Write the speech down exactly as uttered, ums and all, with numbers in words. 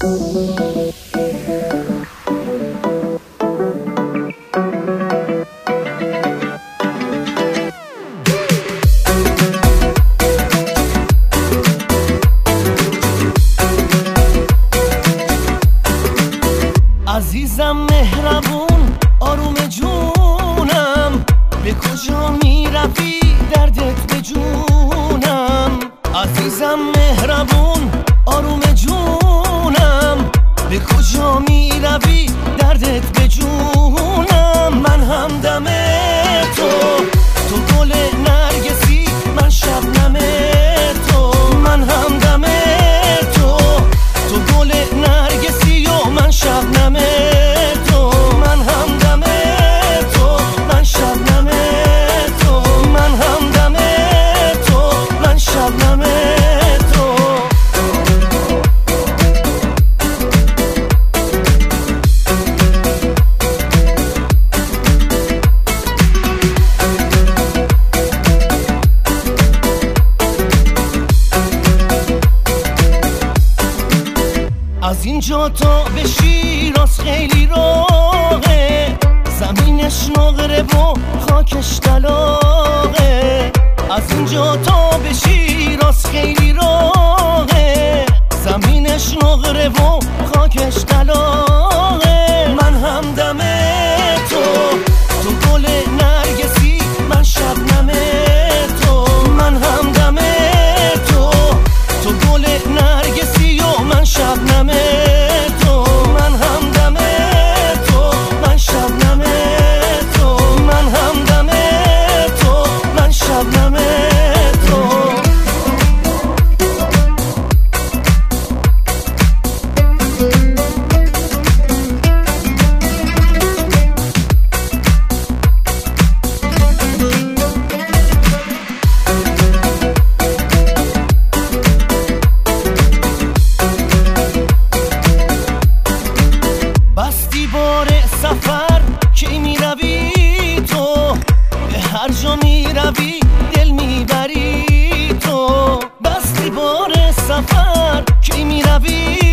عزیزم مهربون آروم جونم، به کجا می روی دردت به جونم. عزیزم مهربون آروم جونم، به کجا می روی دردت به جونم. من همدم تو، تو گل نرگسی، من شبنم تو. من همدم تو، تو گل نرگسی و من شبنم تو. من همدم تو، من شبنم تو. من همدم تو، من شبنم تو. از اینجا تا به شیراز خیلی راهه، زمینش نقره و خاکش طلاقه. از اینجا تا به شیراز خیلی راهه، زمینش نقره و خاکش طلاقه. من همدم تو، تو گل نرگسی، من شبنم تو. من همدم تو، تو گل نرگسی و من شبنم تو. من همدم تو، من شبنم تو. من همدم تو، من شبنم تو. بستی بار سفر کی می روی تو، به هر جا می روی دل می بری تو. بستی بار سفر کی می روی